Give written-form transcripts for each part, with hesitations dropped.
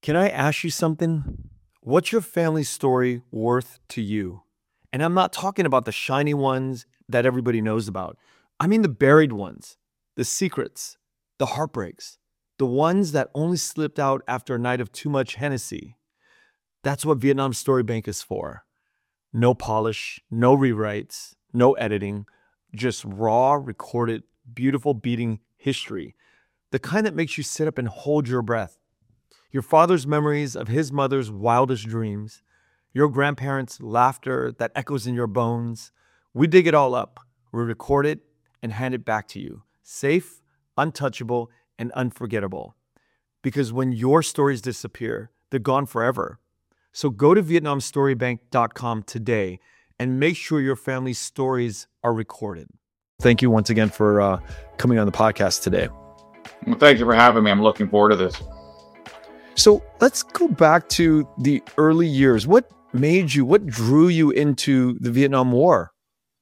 Can I ask you something? What's your family story worth to you? And I'm not talking about the shiny ones that everybody knows about. I mean the buried ones, the secrets, the heartbreaks, the ones that only slipped out after a night of too much Hennessy. That's what Vietnam Story Bank is for. No polish, no rewrites, no editing, just raw, recorded, beautiful beating history. The kind that makes you sit up and hold your breath. Your father's memories of his mother's wildest dreams, your grandparents' laughter that echoes in your bones. We dig it all up, we record it, and hand it back to you, safe, untouchable, and unforgettable. Because when your stories disappear, they're gone forever. So go to VietnamStoryBank.com today and make sure your family's stories are recorded. Thank you once again for coming on the podcast today. Well, thank you for having me. I'm looking forward to this. So let's go back to the early years. What drew you into the Vietnam War?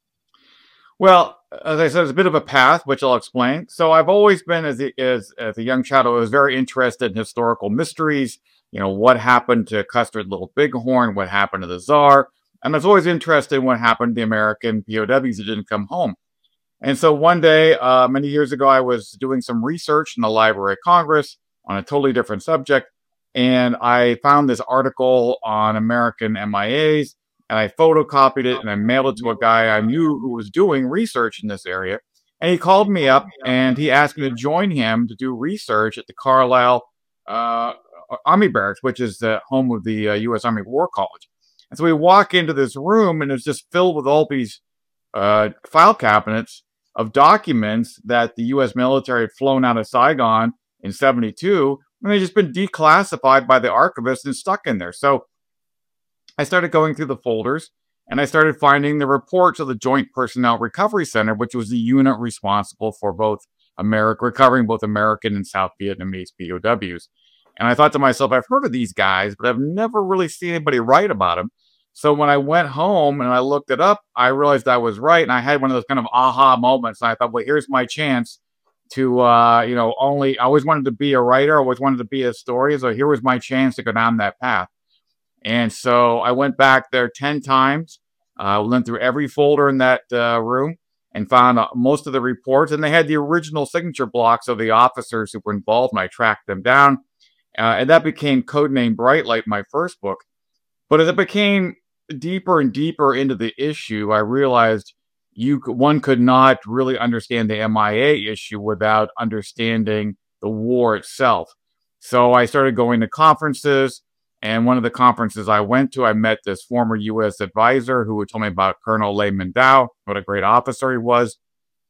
Well, as I said, it's a bit of a path, which I'll explain. So I've always been, as a young child, I was very interested in historical mysteries. You know, what happened to Custard Little Bighorn? What happened to the Tsar? And I was always interested in what happened to the American POWs that didn't come home. And so one day, many years ago, I was doing some research in the Library of Congress on a totally different subject. And I found this article on American MIAs, and I photocopied it and I mailed it to a guy I knew who was doing research in this area. And he called me up and he asked me to join him to do research at the Carlisle Army Barracks, which is the home of the U.S. Army War College. And so we walk into this room and it's just filled with all these file cabinets of documents that the U.S. military had flown out of Saigon in 1972. And they've just been declassified by the archivist and stuck in there. So I started going through the folders and I started finding the reports of the Joint Personnel Recovery Center, which was the unit responsible for recovering both American and South Vietnamese POWs. And I thought to myself, I've heard of these guys, but I've never really seen anybody write about them. So when I went home and I looked it up, I realized I was right. And I had one of those kind of aha moments. And I thought, well, here's my chance to, I always wanted to be a writer. I always wanted to be a historian. So here was my chance to go down that path. And so I went back there 10 times, went through every folder in that room and found most of the reports. And they had the original signature blocks of the officers who were involved. And I tracked them down. And that became codenamed Bright Light, my first book. But as it became deeper and deeper into the issue, I realized one could not really understand the MIA issue without understanding the war itself. So I started going to conferences, and one of the conferences I went to, I met this former U.S. advisor who told me about Colonel Lê Minh Đào, what a great officer he was,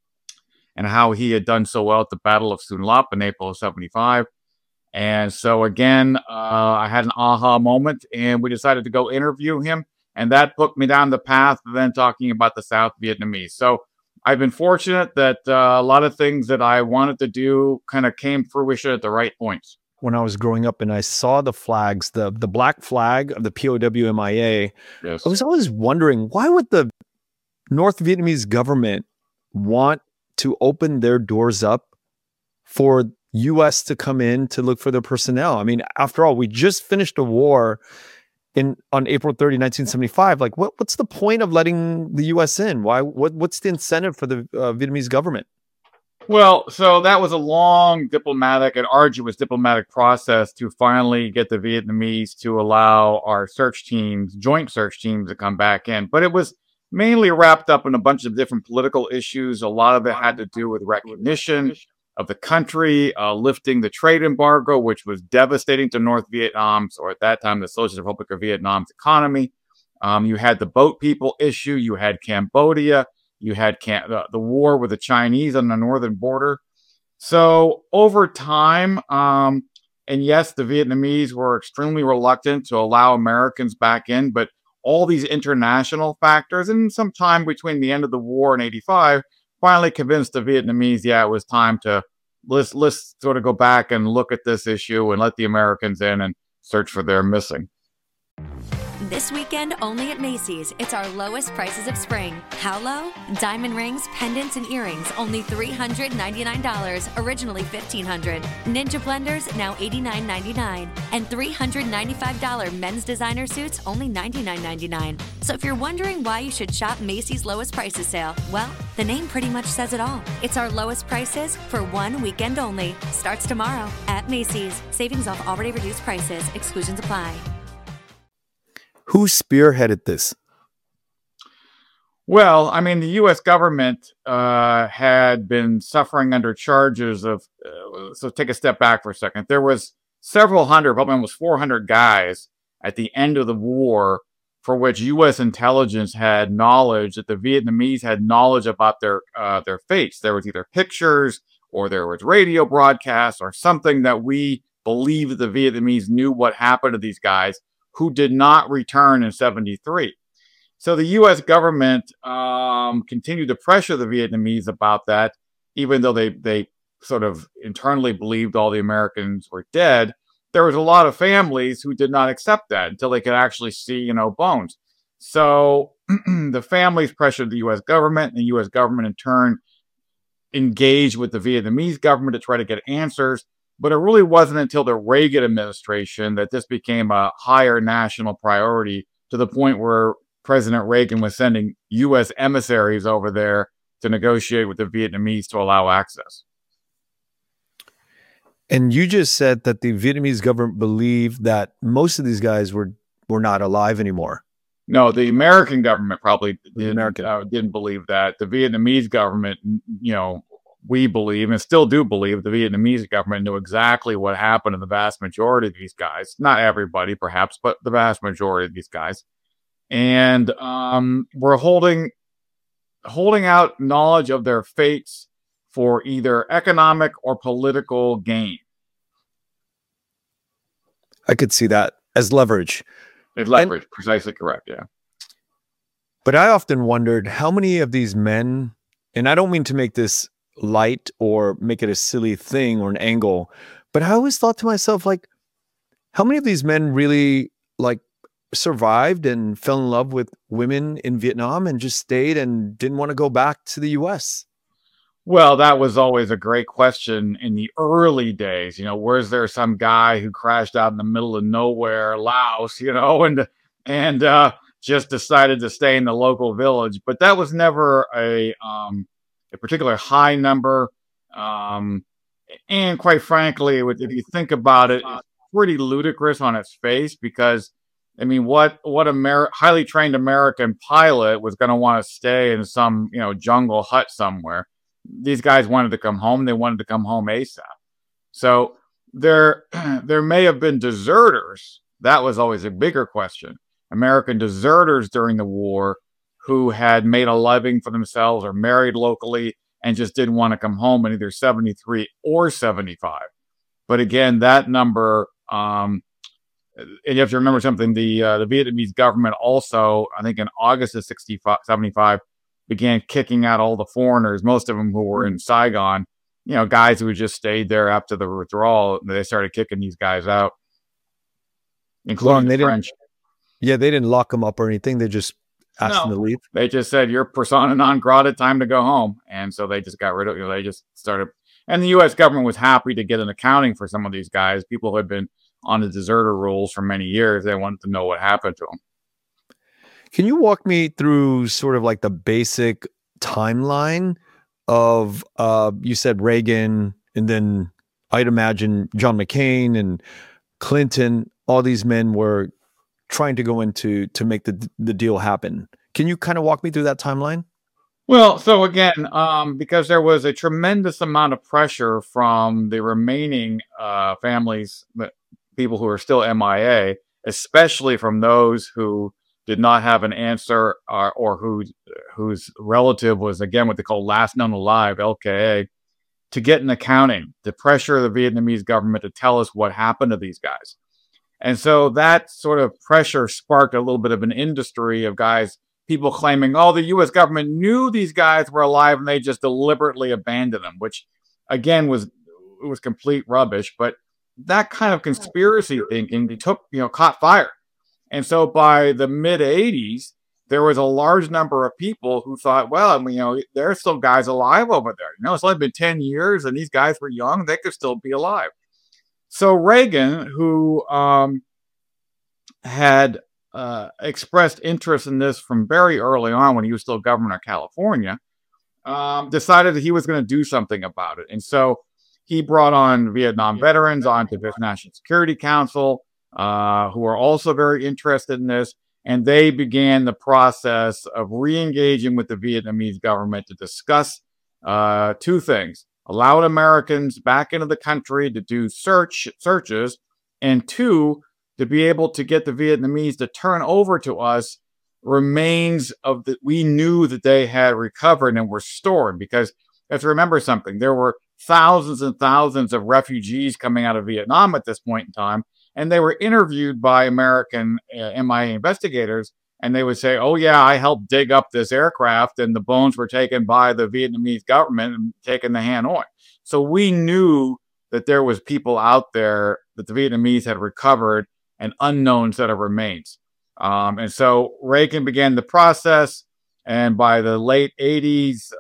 and how he had done so well at the Battle of Sun Lap in April of 1975. And so again, I had an aha moment, and we decided to go interview him. And that put me down the path of then talking about the South Vietnamese. So I've been fortunate that a lot of things that I wanted to do kind of came fruition at the right points. When I was growing up and I saw the flags, the black flag of the POW MIA, yes. I was always wondering, why would the North Vietnamese government want to open their doors up for U.S. to come in to look for their personnel? I mean, after all, we just finished a war on April 30, 1975, like what's the point of letting the U.S. in? What's the incentive for the Vietnamese government? Well, so that was a long diplomatic and arduous diplomatic process to finally get the Vietnamese to allow our joint search teams to come back in. But it was mainly wrapped up in a bunch of different political issues. A lot of it had to do with recognition of the country, lifting the trade embargo, which was devastating to North Vietnam's, or at that time, the Socialist Republic of Vietnam's economy. You had the boat people issue. You had Cambodia. You had the war with the Chinese on the northern border. So over time, and yes, the Vietnamese were extremely reluctant to allow Americans back in, but all these international factors, and sometime between the end of the war and 1985, finally convinced the Vietnamese, it was time to let's sort of go back and look at this issue and let the Americans in and search for their missing. And this weekend, only at Macy's, it's our lowest prices of spring. How low? Diamond rings, pendants, and earrings, only $399, originally $1,500. Ninja blenders, now $89.99. And $395 men's designer suits, only $99.99. So if you're wondering why you should shop Macy's lowest prices sale, well, the name pretty much says it all. It's our lowest prices for one weekend only. Starts tomorrow at Macy's. Savings off already reduced prices. Exclusions apply. Who spearheaded this? Well, I mean, the U.S. government had been suffering under charges of. So take a step back for a second. There was several hundred, probably almost 400 guys at the end of the war for which U.S. intelligence had knowledge that the Vietnamese had knowledge about their fates. There was either pictures or there was radio broadcasts or something that we believe the Vietnamese knew what happened to these guys who did not return in 73. So the U.S. government continued to pressure the Vietnamese about that, even though they sort of internally believed all the Americans were dead. There was a lot of families who did not accept that until they could actually see, bones. So the families pressured the U.S. government, and the U.S. government in turn engaged with the Vietnamese government to try to get answers. But it really wasn't until the Reagan administration that this became a higher national priority, to the point where President Reagan was sending U.S. emissaries over there to negotiate with the Vietnamese to allow access. And you just said that the Vietnamese government believed that most of these guys were not alive anymore. No, the American government probably didn't believe that. The Vietnamese government, we believe and still do believe the Vietnamese government knew exactly what happened to the vast majority of these guys. Not everybody, perhaps, but the vast majority of these guys. And we're holding out knowledge of their fates for either economic or political gain. I could see that as leverage. Precisely correct, yeah. But I often wondered how many of these men, and I don't mean to make this light or make it a silly thing or an angle, but I always thought to myself, how many of these men really survived and fell in love with women in Vietnam and just stayed and didn't want to go back to the U.S.? Well, that was always a great question in the early days. Was there some guy who crashed out in the middle of nowhere, Laos, and just decided to stay in the local village? But that was never a particular high number. And quite frankly, if you think about it, it's pretty ludicrous on its face, because what highly trained American pilot was going to want to stay in some jungle hut somewhere? These guys wanted to come home. They wanted to come home ASAP. So there may have been deserters. That was always a bigger question. American deserters during the war who had made a living for themselves or married locally and just didn't want to come home in either 73 or 75. But again, that number, and you have to remember something, the Vietnamese government also, I think in August of 75, began kicking out all the foreigners, most of them who were in Saigon, guys who had just stayed there after the withdrawal. They started kicking these guys out, including the French. They didn't lock them up or anything. They just asked them to leave. They just said, "You're persona non grata, time to go home." And so they just got rid of you. They just started. And the U.S. government was happy to get an accounting for some of these guys. People who had been on the deserter rules for many years. They wanted to know what happened to them. Can you walk me through sort of the basic timeline of, you said Reagan, and then I'd imagine John McCain and Clinton, all these men were trying to go into to make the deal happen. Can you kind of walk me through that timeline? Well, so again, because there was a tremendous amount of pressure from the remaining families, people who are still MIA, especially from those who did not have an answer or whose relative was, again, what they call last known alive, LKA, to get an accounting, to pressure the Vietnamese government to tell us what happened to these guys. And so that sort of pressure sparked a little bit of an industry of people claiming, the U.S. government knew these guys were alive and they just deliberately abandoned them, which, again, was complete rubbish. But that kind of conspiracy thinking caught fire. And so by the mid 80s, there was a large number of people who thought, well, I mean, there's still guys alive over there. It's only been 10 years and these guys were young. They could still be alive. So Reagan, who had expressed interest in this from very early on when he was still governor of California, decided that he was going to do something about it. And so he brought on Vietnam veterans onto the National Security Council, who are also very interested in this. And they began the process of re-engaging with the Vietnamese government to discuss two things: allowed Americans back into the country to do searches, and two, to be able to get the Vietnamese to turn over to us remains of that we knew that they had recovered and were stored. Because let's remember something, there were thousands and thousands of refugees coming out of Vietnam at this point in time, and they were interviewed by American MIA investigators, and they would say, oh yeah, I helped dig up this aircraft and the bones were taken by the Vietnamese government and taken to Hanoi. So we knew that there was people out there that the Vietnamese had recovered, an unknown set of remains. And so Reagan began the process, and by the late 80s,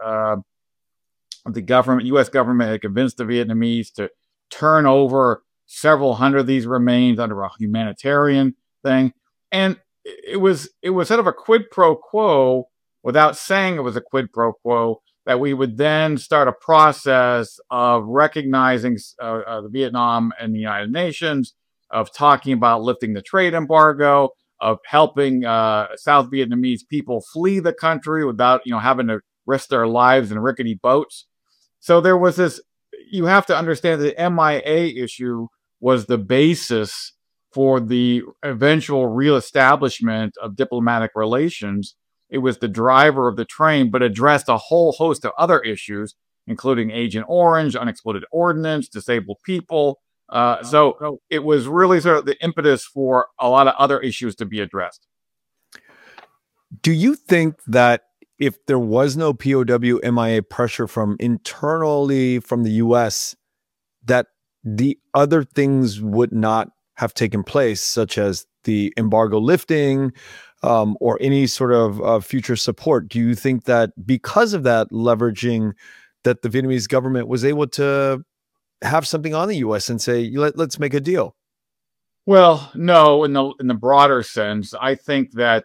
the U.S. government had convinced the Vietnamese to turn over several hundred of these remains under a humanitarian thing. And it was sort of a quid pro quo, without saying it was a quid pro quo, that we would then start a process of recognizing the Vietnam and the United Nations, of talking about lifting the trade embargo, of helping South Vietnamese people flee the country without having to risk their lives in rickety boats. So there was this, you have to understand the MIA issue was the basis for the eventual reestablishment of diplomatic relations. It was the driver of the train, but addressed a whole host of other issues, including Agent Orange, unexploded ordnance, disabled people. So it was really sort of the impetus for a lot of other issues to be addressed. Do you think that if there was no POW MIA pressure from internally from the U.S., that the other things would not have taken place, such as the embargo lifting or any sort of future support? Do you think that because of that leveraging, that the Vietnamese government was able to have something on the U.S. and say, let's make a deal? Well, no, in the broader sense, I think that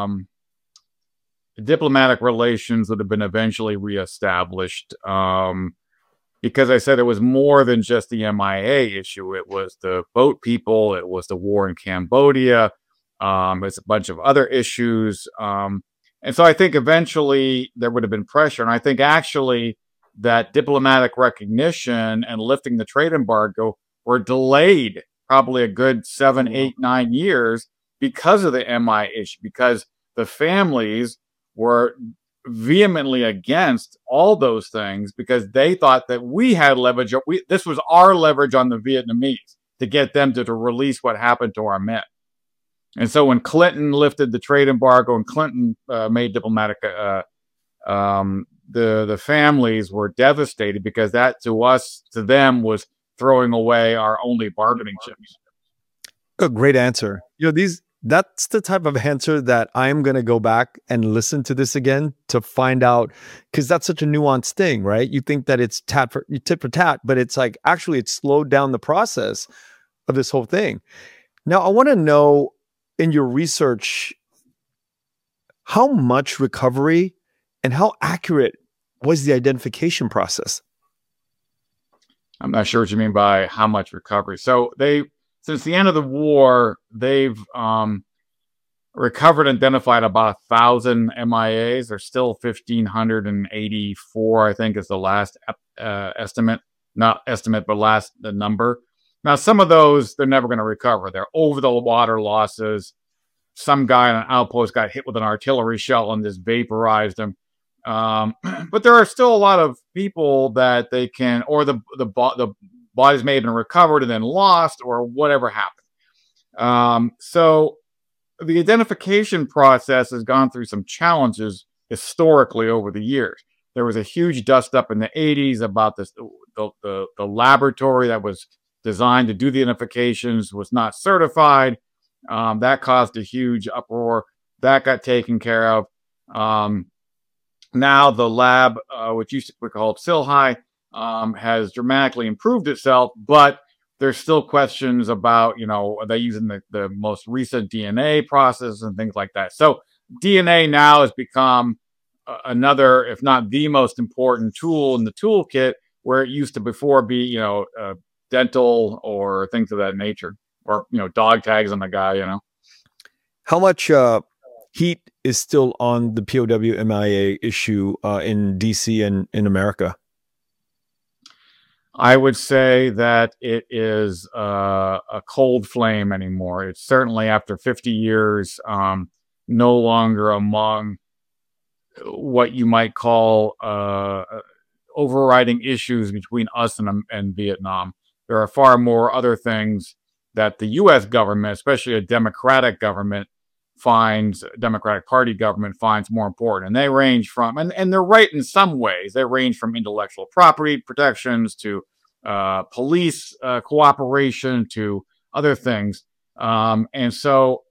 diplomatic relations would have been eventually reestablished, because I said it was more than just the MIA issue. It was the boat people. It was the war in Cambodia. It's a bunch of other issues. And so I think eventually there would have been pressure. And I think actually that diplomatic recognition and lifting the trade embargo were delayed probably a good 7, 8, 9 years because of the MIA issue, because the families were vehemently against all those things, because they thought that we had leverage. This was our leverage on the Vietnamese to get them to release what happened to our men. And so when Clinton lifted the trade embargo and Clinton made diplomatic, the families were devastated, because that to them was throwing away our only bargaining chips. A great answer. That's the type of answer that I'm going to go back and listen to this again to find out, because that's such a nuanced thing, right? You think that it's tit for tat, but it's like, actually it slowed down the process of this whole thing. Now, I want to know, in your research, how much recovery and how accurate was the identification process? I'm not sure what you mean by how much recovery. So since the end of the war, they've recovered and identified about 1,000 MIAs. There's still 1,584, I think, is the last estimate. Not estimate, but the number. Now, some of those, they're never going to recover. They're over-the-water losses. Some guy on an outpost got hit with an artillery shell and just vaporized him. But there are still a lot of people that they can, or the bodies may have been recovered and then lost, or whatever happened. So the identification process has gone through some challenges historically over the years. There was a huge dust up in the 80s about this. The laboratory that was designed to do the identifications was not certified. That caused a huge uproar. That got taken care of. Now the lab, which used to be called Silhai, has dramatically improved itself, but there's still questions about, are they using the most recent DNA process and things like that. So DNA now has become another, if not the most important tool in the toolkit, where it used to before be, dental or things of that nature, or, dog tags on the guy. How much heat is still on the POW MIA issue in DC and in America? I would say that it is a cold flame anymore. It's certainly, after 50 years, no longer among what you might call overriding issues between us and Vietnam. There are far more other things that the U.S. government, especially a Democratic Party government, finds more important. And they range from, and they're right in some ways, they range from intellectual property protections to police cooperation to other things. And so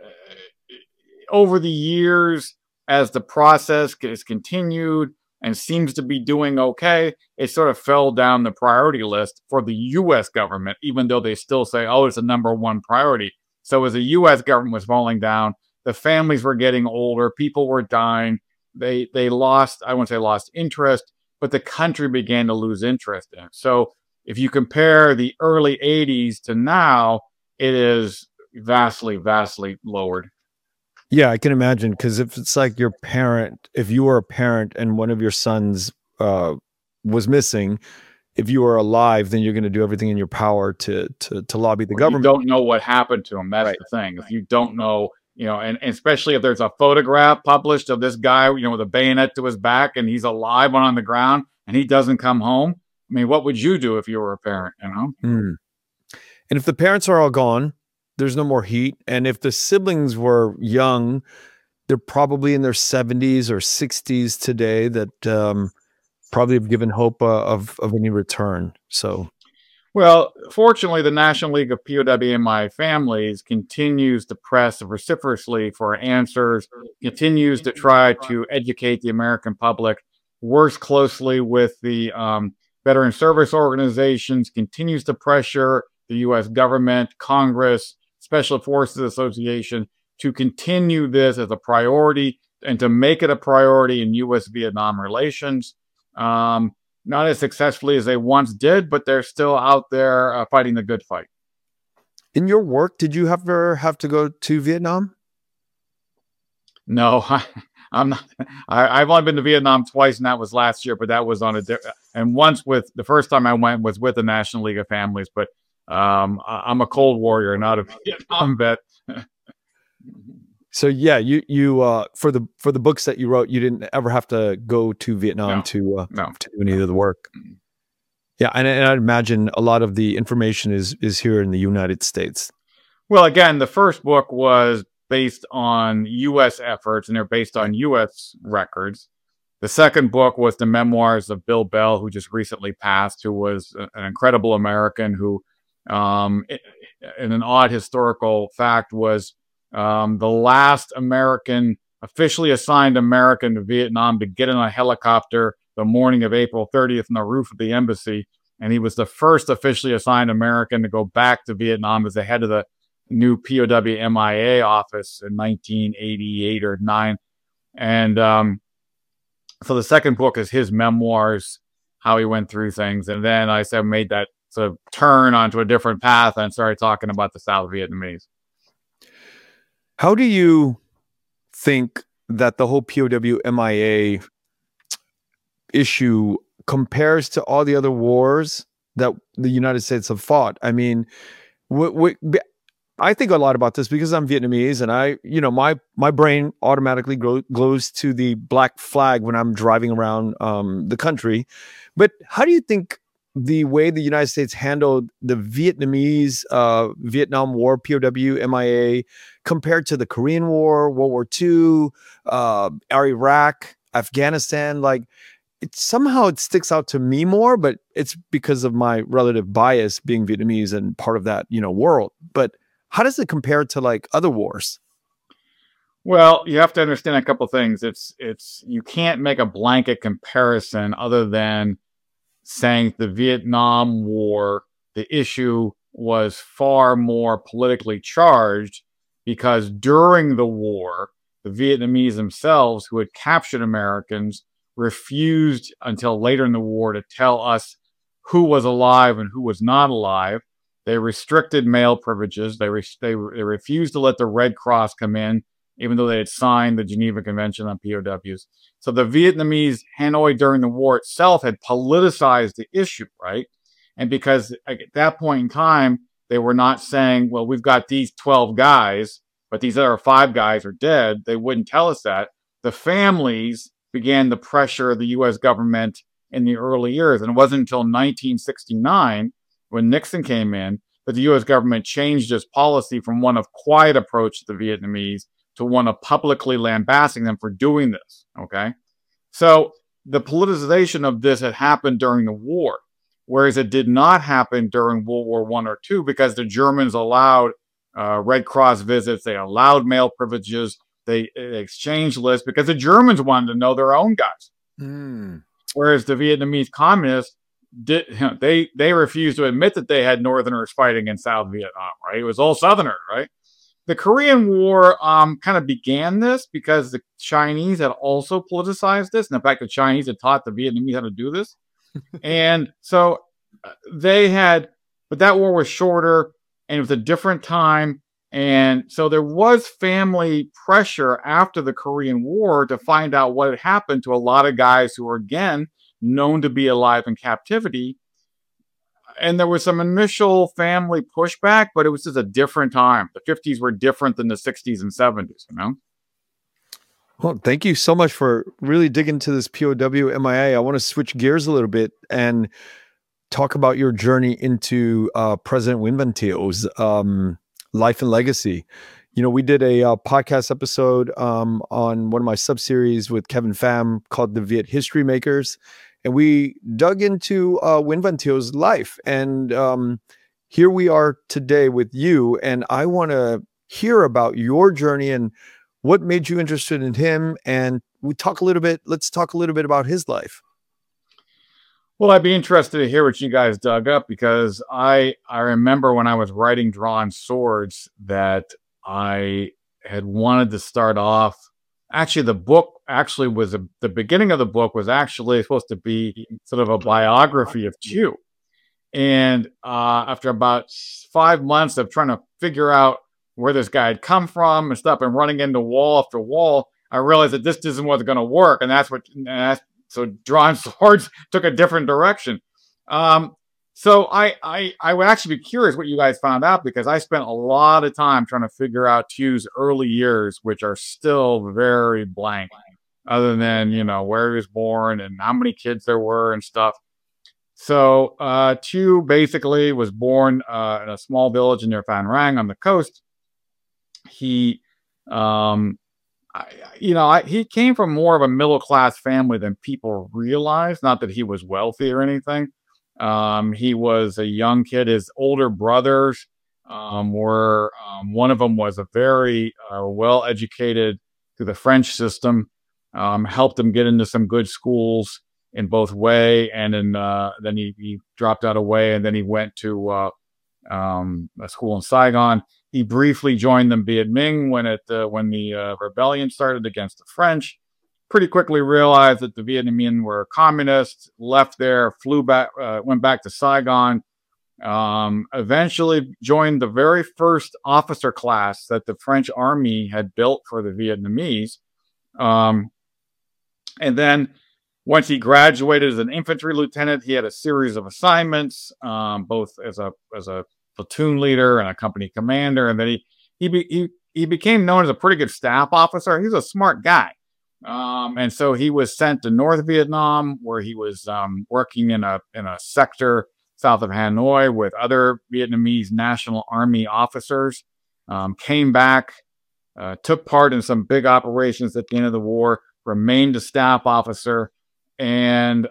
over the years, as the process is continued and seems to be doing okay, it sort of fell down the priority list for the U.S. government, even though they still say, oh, it's a number one priority. So as the U.S. government was falling down, the families were getting older, people were dying, they lost, I wouldn't say lost interest, but the country began to lose interest in it. So if you compare the early 80s to now, it is vastly, vastly lowered. Yeah, I can imagine, because if it's like your parent, if you were a parent and one of your sons was missing, if you were alive, then you're going to do everything in your power to lobby the government. You don't know what happened to him. That's right. The thing. If you don't know, and especially if there's a photograph published of this guy, with a bayonet to his back and he's alive on the ground and he doesn't come home. I mean, what would you do if you were a parent, And if the parents are all gone, there's no more heat. And if the siblings were young, they're probably in their 70s or 60s today, that probably have given hope of any return. So, well, fortunately, the National League of POW/MIA Families continues to press vociferously for answers, continues to try to educate the American public, works closely with the veteran service organizations, continues to pressure the U.S. government, Congress, Special Forces Association to continue this as a priority and to make it a priority in U.S.-Vietnam relations. Not as successfully as they once did, but they're still out there fighting the good fight. In your work, did you ever have to go to Vietnam? No, I'm not. I've only been to Vietnam twice, and that was last year. But that was on and once with the first time I went was with the National League of Families. But I'm a Cold Warrior, not a Vietnam vet. So yeah, you for the books that you wrote, you didn't ever have to go to Vietnam to do any of the work. Yeah, and I imagine a lot of the information is here in the United States. Well, again, the first book was based on U.S. efforts, and they're based on U.S. records. The second book was the memoirs of Bill Bell, who just recently passed, who was an incredible American who, in an odd historical fact, was the last officially assigned American to Vietnam to get in a helicopter the morning of April 30th on the roof of the embassy. And he was the first officially assigned American to go back to Vietnam as the head of the new POW/MIA office in 1988 or 9. And so the second book is his memoirs, how he went through things. And then I made that sort of turn onto a different path and started talking about the South Vietnamese. How do you think that the whole POW/MIA issue compares to all the other wars that the United States have fought? I mean, I think a lot about this because I'm Vietnamese, and my brain automatically goes to the black flag when I'm driving around the country. But how do you think the way the United States handled the Vietnamese Vietnam War, POW/MIA, compared to the Korean War, World War II, Iraq, Afghanistan? Like, somehow it sticks out to me more, but it's because of my relative bias being Vietnamese and part of that, world. But How does it compare to like other wars? Well, you have to understand a couple things. You can't make a blanket comparison other than saying the Vietnam War, the issue was far more politically charged because during the war, the Vietnamese themselves, who had captured Americans, refused until later in the war to tell us who was alive and who was not alive. They restricted mail privileges. They refused to let the Red Cross come in, even though they had signed the Geneva Convention on POWs. So the Vietnamese, Hanoi during the war itself had politicized the issue, right? And because at that point in time, they were not saying, well, we've got these 12 guys, but these other 5 guys are dead. They wouldn't tell us that. The families began to pressure the U.S. government in the early years. And it wasn't until 1969, when Nixon came in, that the U.S. government changed its policy from one of quiet approach to the Vietnamese to one of publicly lambasting them for doing this, okay? So the politicization of this had happened during the war, whereas it did not happen during World War I or II because the Germans allowed Red Cross visits, they allowed mail privileges, they exchanged lists because the Germans wanted to know their own guys. Whereas the Vietnamese communists, they refused to admit that they had Northerners fighting in South Vietnam, right? It was all Southerners, right? The Korean War kind of began this because the Chinese had also politicized this. And in fact, the Chinese had taught the Vietnamese how to do this. And so but that war was shorter and it was a different time. And so there was family pressure after the Korean War to find out what had happened to a lot of guys who were, again, known to be alive in captivity. And there was some initial family pushback, but it was just a different time. The 50s were different than the 60s and 70s, you know? Well, thank you so much for really digging into this POW MIA. I want to switch gears a little bit and talk about your journey into President Nguyen Van Thieu's life and legacy. You know, we did a podcast episode on one of my sub-series with Kevin Pham called The Viet History Makers. And we dug into Nguyen Van Thieu's life. And here we are today with you. And I want to hear about your journey and what made you interested in him. And let's talk a little bit about his life. Well, I'd be interested to hear what you guys dug up because I remember when I was writing Drawn Swords that I had wanted to start off. Actually, the book was the beginning of the book was actually supposed to be sort of a biography of Thieu. And after about 5 months of trying to figure out where this guy had come from and stuff and running into wall after wall, I realized that this isn't what's going to work. So Drawn Swords took a different direction. So I would actually be curious what you guys found out because I spent a lot of time trying to figure out Thieu's early years, which are still very blank, other than, you know, where he was born and how many kids there were and stuff. So Thieu basically was born in a small village near Phan Rang on the coast. He, he came from more of a middle-class family than people realize. Not that he was wealthy or anything. He was a young kid. His older brothers were, one of them was a very well-educated through the French system, helped him get into some good schools in both Hue and then he dropped out of Hue and then he went to a school in Saigon. He briefly joined the Viet Minh when the rebellion started against the French. Pretty quickly realized that the Vietnamese were communists, left there, flew back, went back to Saigon, eventually joined the very first officer class that the French army had built for the Vietnamese. And then once he graduated as an infantry lieutenant, he had a series of assignments, both as a platoon leader and a company commander. And then he became known as a pretty good staff officer. He's a smart guy. And so he was sent to North Vietnam, where he was working in a sector south of Hanoi with other Vietnamese National Army officers. Came back, took part in some big operations at the end of the war, remained a staff officer, and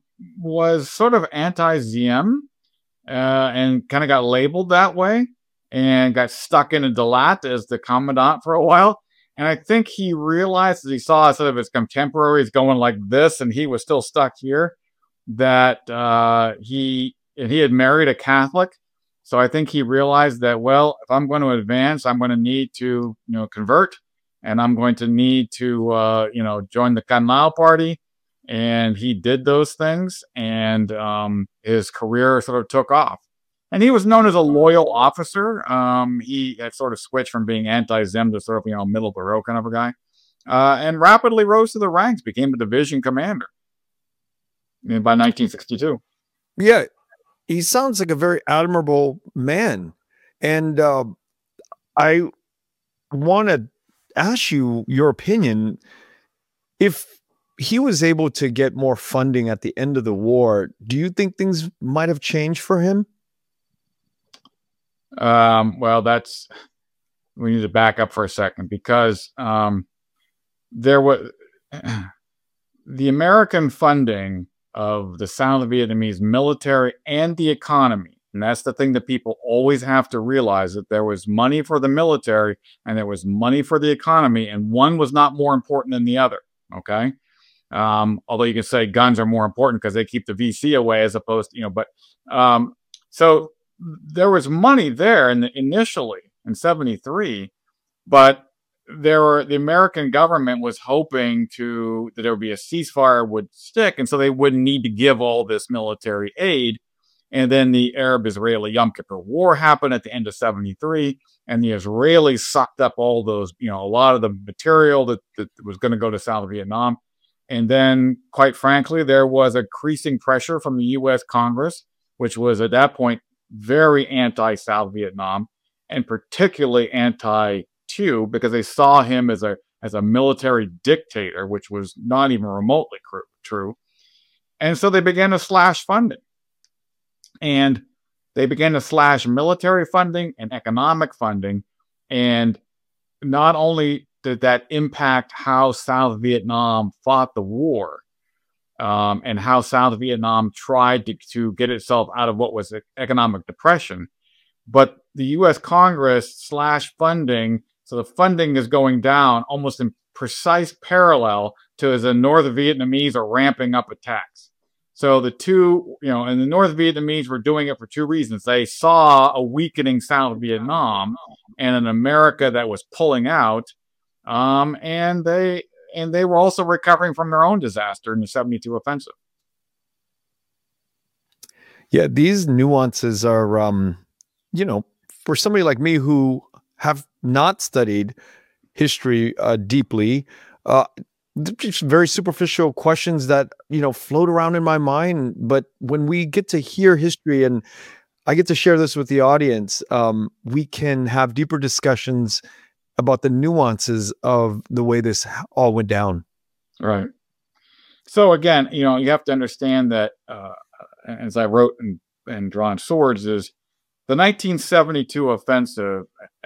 was sort of anti-Diem and kind of got labeled that way. and got stuck in a Dalat as the commandant for a while. And I think he realized, as he saw some of his contemporaries going like this, and he was still stuck here, that he had married a Catholic. So I think he realized that, well, if I'm going to advance, I'm going to need to, convert, and I'm going to need to, join the Canal Party. And he did those things, and his career sort of took off. And he was known as a loyal officer. He had sort of switched from being anti-Zim to sort of, middle of the road kind of a guy, and rapidly rose to the ranks, became a division commander by 1962. Yeah, he sounds like a very admirable man. And I want to ask you your opinion. If he was able to get more funding at the end of the war, do you think things might have changed for him? Well, we need to back up for a second, because there was the American funding of the South Vietnamese military and the economy. And that's the thing that people always have to realize, that there was money for the military and there was money for the economy, and one was not more important than the other. Okay. Although you can say guns are more important because they keep the VC away, as opposed to, so there was money there initially in 73, but the American government was hoping that there would be a ceasefire would stick, and so they wouldn't need to give all this military aid. And then the Arab-Israeli Yom Kippur War happened at the end of 73, and the Israelis sucked up all those, a lot of the material that was going to go to South Vietnam. And then, quite frankly, there was increasing pressure from the U.S. Congress, which was at that point very anti-South Vietnam, and particularly anti-Thieu, because they saw him as a military dictator, which was not even remotely true. And so they began to slash funding. And they began to slash military funding and economic funding. And not only did that impact how South Vietnam fought the war, and how South Vietnam tried to get itself out of what was economic depression, but the U.S. Congress slashed funding. So the funding is going down almost in precise parallel to as the North Vietnamese are ramping up attacks. So the two, and the North Vietnamese were doing it for two reasons. They saw a weakening South Vietnam and an America that was pulling out, and they were also recovering from their own disaster in the 72 offensive. Yeah, these nuances are, for somebody like me who have not studied history deeply, just very superficial questions that, float around in my mind. But when we get to hear history, and I get to share this with the audience, we can have deeper discussions about the nuances of the way this all went down. Right. So again, you have to understand that, as I wrote in Drawn Swords, is the 1972 offensive.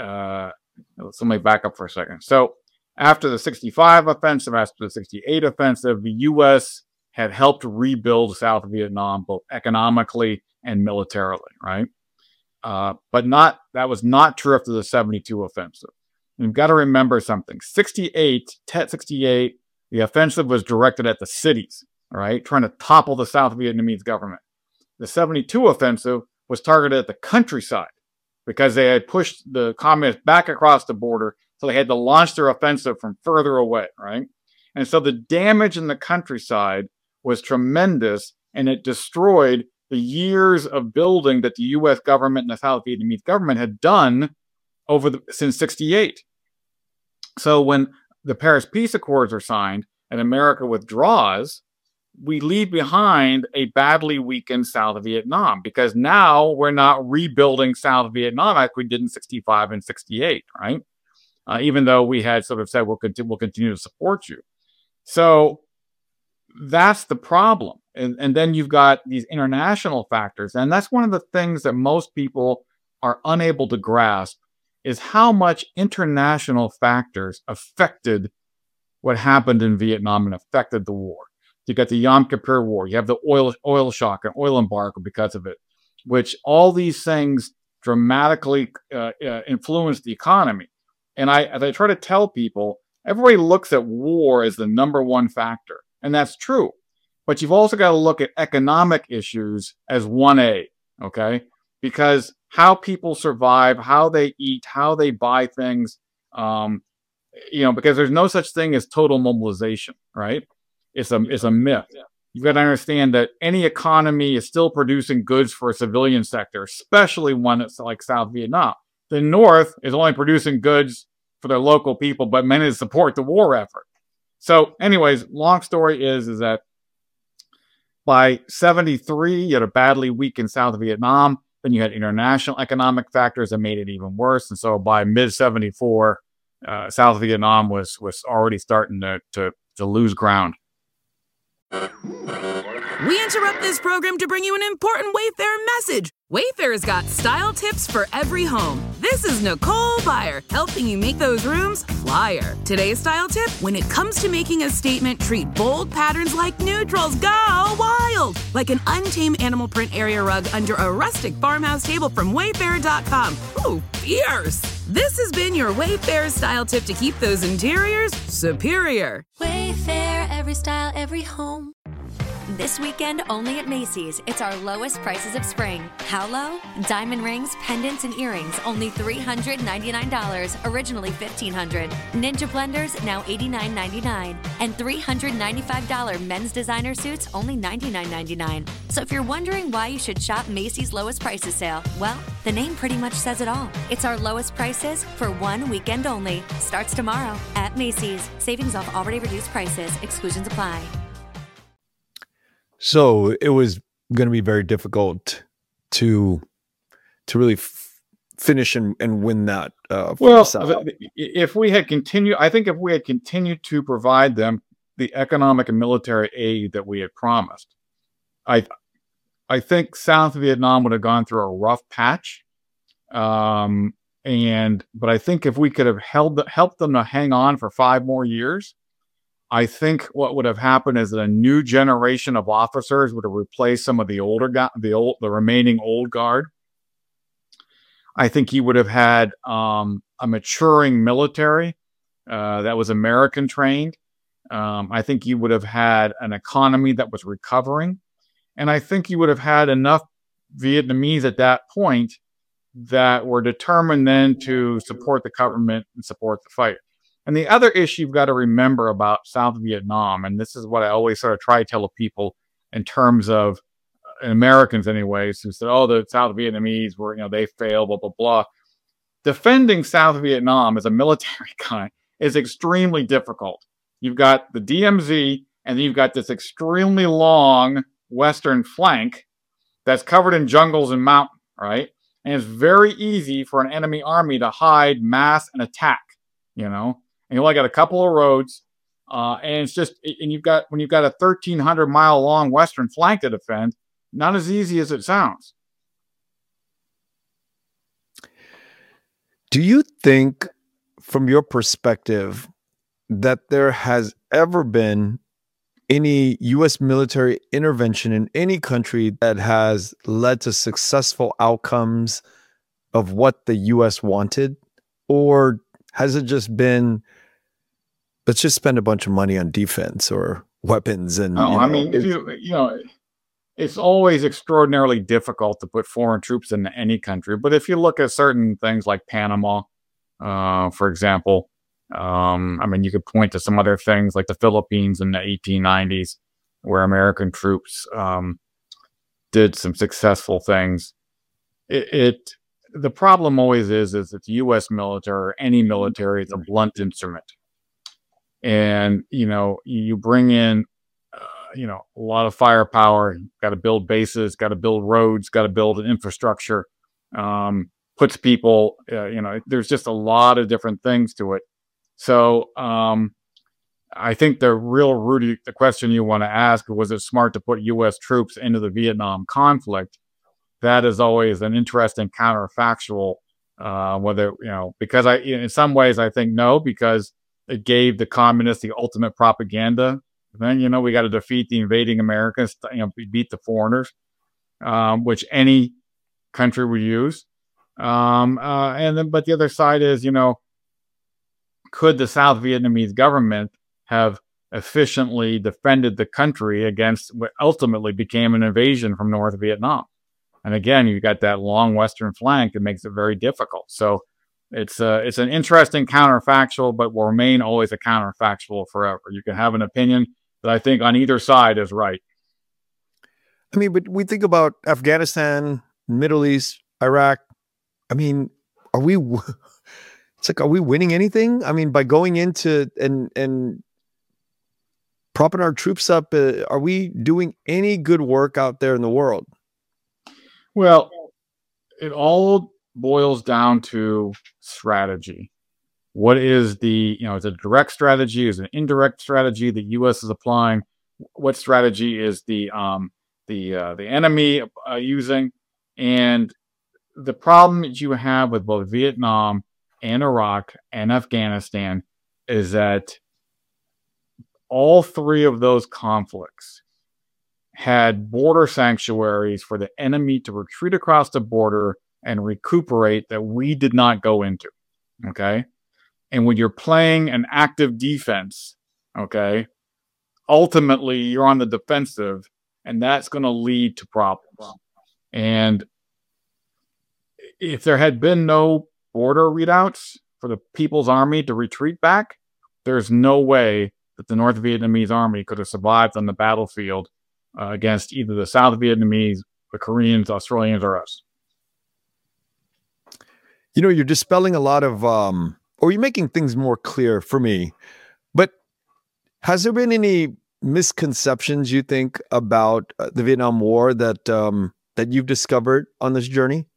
Let me back up for a second. So after the 65 offensive, after the 68 offensive, the U.S. had helped rebuild South Vietnam, both economically and militarily, right? But that was not true after the 72 offensive. You've got to remember something. 68, the offensive was directed at the cities, all right, trying to topple the South Vietnamese government. The 72 offensive was targeted at the countryside because they had pushed the communists back across the border, so they had to launch their offensive from further away, right? And so the damage in the countryside was tremendous, and it destroyed the years of building that the U.S. government and the South Vietnamese government had done since 68. So when the Paris Peace Accords are signed and America withdraws, we leave behind a badly weakened South Vietnam, because now we're not rebuilding South Vietnam like we did in 65 and 68, right? Even though we had sort of said we'll continue to support you. So that's the problem. And then you've got these international factors. And that's one of the things that most people are unable to grasp, is how much international factors affected what happened in Vietnam and affected the war. You got the Yom Kippur War. You have the oil shock and oil embargo because of it, which all these things dramatically influenced the economy. And as I try to tell people, everybody looks at war as the number one factor, and that's true. But you've also got to look at economic issues as 1A, okay? Because how people survive, how they eat, how they buy things, because there's no such thing as total mobilization, right? It's a myth. You've got to understand that any economy is still producing goods for a civilian sector, especially one that's like South Vietnam. The North is only producing goods for their local people, but meant to support the war effort. So anyways, long story is that by 73, you had a badly weakened South Vietnam. Then you had international economic factors that made it even worse. And so by mid-74, South Vietnam was already starting to lose ground. We interrupt this program to bring you an important Wayfair message. Wayfair's got style tips for every home. This is Nicole Byer, helping you make those rooms flyer. Today's style tip: when it comes to making a statement, treat bold patterns like neutrals. Go wild! Like an untamed animal print area rug under a rustic farmhouse table from Wayfair.com. Ooh, fierce! This has been your Wayfair style tip to keep those interiors superior. Wayfair, every style, every home. This weekend, only at Macy's, it's our lowest prices of spring. How low? Diamond rings, pendants, and earrings, only $399, originally $1,500. Ninja blenders, now $89.99. And $395 men's designer suits, only $99.99. So if you're wondering why you should shop Macy's lowest prices sale, well, the name pretty much says it all. It's our lowest prices for one weekend only. Starts tomorrow at Macy's. Savings off already reduced prices. Exclusions apply. So it was going to be very difficult to really finish and win that. If we had continued, I think if we had continued to provide them the economic and military aid that we had promised, I think South Vietnam would have gone through a rough patch. But I think if we could have helped them to hang on for 5 more years, I think what would have happened is that a new generation of officers would have replaced some of the remaining old guard. I think he would have had a maturing military that was American trained. I think he would have had an economy that was recovering. And I think you would have had enough Vietnamese at that point that were determined then to support the government and support the fight. And the other issue you've got to remember about South Vietnam, and this is what I always sort of try to tell people in terms of Americans anyways, who said, oh, the South Vietnamese were, they failed, blah, blah, blah. Defending South Vietnam as a military guy is extremely difficult. You've got the DMZ, and then you've got this extremely long western flank that's covered in jungles and mountain, right? And it's very easy for an enemy army to hide, mass, and attack, And you only got a couple of roads, and it's just, when you've got a 1,300 mile long western flank to defend, not as easy as it sounds. Do you think, from your perspective, that there has ever been any U.S. military intervention in any country that has led to successful outcomes of what the U.S. wanted? Or has it just been, let's just spend a bunch of money on defense or weapons? And it's always extraordinarily difficult to put foreign troops into any country. But if you look at certain things like Panama, for example, you could point to some other things like the Philippines in the 1890s, where American troops did some successful things. The problem always is that the U.S. military or any military is a blunt instrument. And, you bring in, a lot of firepower, got to build bases, got to build roads, got to build an infrastructure, puts people, there's just a lot of different things to it. So I think the question you want to ask, was it smart to put U.S. troops into the Vietnam conflict? That is always an interesting counterfactual, because in some ways I think no, because it gave the communists the ultimate propaganda. Then, we got to defeat the invading Americans, beat the foreigners, which any country would use. But the other side is, could the South Vietnamese government have efficiently defended the country against what ultimately became an invasion from North Vietnam? And again, you've got that long western flank that makes it very difficult. So it's an interesting counterfactual, but will remain always a counterfactual forever. You can have an opinion that I think on either side is right. I mean, but we think about Afghanistan, Middle East, Iraq. I mean, are we winning anything? I mean, by going into and propping our troops up, are we doing any good work out there in the world? Well, it all boils down to strategy. What is is it a direct strategy? Is it an indirect strategy the U.S. is applying? What strategy is the enemy using? And the problem that you have with both Vietnam and Iraq and Afghanistan is that all three of those conflicts had border sanctuaries for the enemy to retreat across the border and recuperate that we did not go into. Okay. And when you're playing an active defense, okay, ultimately you're on the defensive, and that's going to lead to problems. And if there had been no border readouts for the People's Army to retreat back, there's no way that the North Vietnamese army could have survived on the battlefield against either the South Vietnamese, the Koreans, Australians, or us. You're dispelling a lot of, or you're making things more clear for me. But has there been any misconceptions, you think, about the Vietnam War that you've discovered on this journey?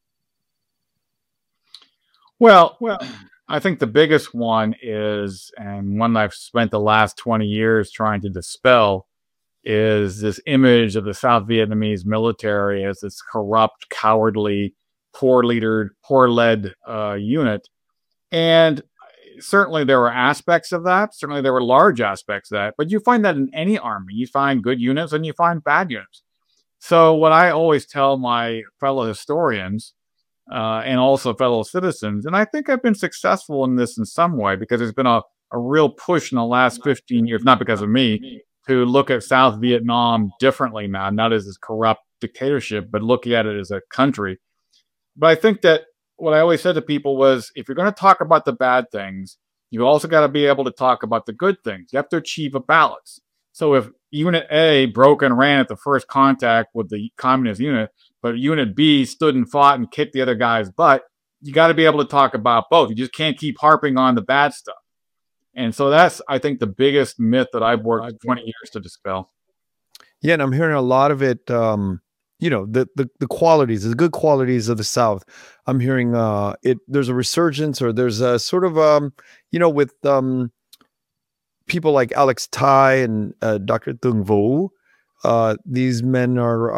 Well, I think the biggest one is, and one I've spent the last 20 years trying to dispel, is this image of the South Vietnamese military as this corrupt, cowardly, poor-leadered, poor-led unit. And certainly there were aspects of that. Certainly there were large aspects of that. But you find that in any army. You find good units and you find bad units. So what I always tell my fellow historians and also fellow citizens, and I think I've been successful in this in some way because there's been a real push in the last 15 years, not because of me, to look at South Vietnam differently now, not as this corrupt dictatorship, but looking at it as a country. But I think that what I always said to people was, if you're going to talk about the bad things, you also got to be able to talk about the good things. You have to achieve a balance. So if Unit A broke and ran at the first contact with the communist unit, but Unit B stood and fought and kicked the other guy's butt, you got to be able to talk about both. You just can't keep harping on the bad stuff. And so that's, I think, the biggest myth that I've worked 20 years to dispel. Yeah, and I'm hearing a lot of it, the qualities, the good qualities of the South. I'm hearing there's a resurgence, or there's a sort of, with people like Alex Tai and Dr. Tung Vo. These men are,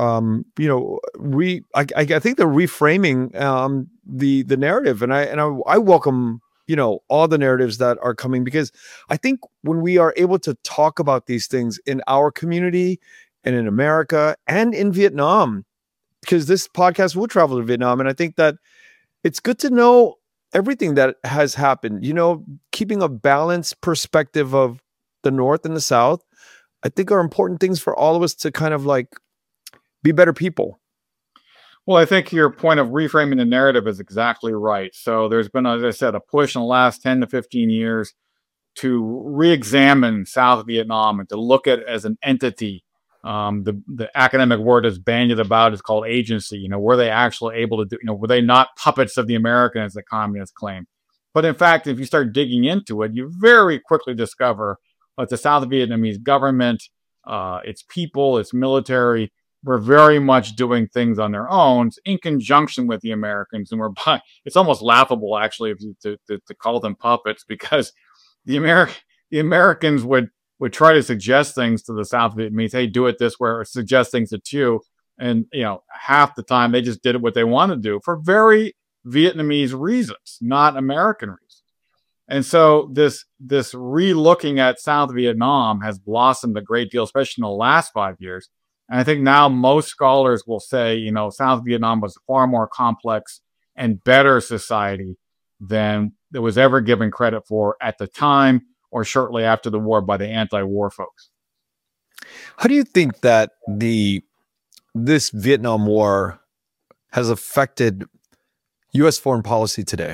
I think they're reframing the narrative, and I welcome all the narratives that are coming, because I think when we are able to talk about these things in our community and in America and in Vietnam, because this podcast will travel to Vietnam, and I think that it's good to know everything that has happened. Keeping a balanced perspective of the North and the South, I think, are important things for all of us to kind of like be better people. Well, I think your point of reframing the narrative is exactly right. So there's been, as I said, a push in the last 10 to 15 years to re-examine South Vietnam and to look at it as an entity. The academic word is bandied about is called agency. Were they actually able to do, were they not puppets of the Americans, as the communists claim? But in fact, if you start digging into it, you very quickly discover that the South Vietnamese government, its people, its military, were very much doing things on their own in conjunction with the Americans. And it's almost laughable, actually, to call them puppets, because the Americans would try to suggest things to the South Vietnamese. Hey, do it this way, or suggest things to you. And, half the time they just did what they wanted to do for very Vietnamese reasons, not American reasons. And so this re-looking at South Vietnam has blossomed a great deal, especially in the last 5 years. And I think now most scholars will say, South Vietnam was far more complex and better society than it was ever given credit for at the time or shortly after the war by the anti-war folks. How do you think that this Vietnam War has affected U.S. foreign policy today?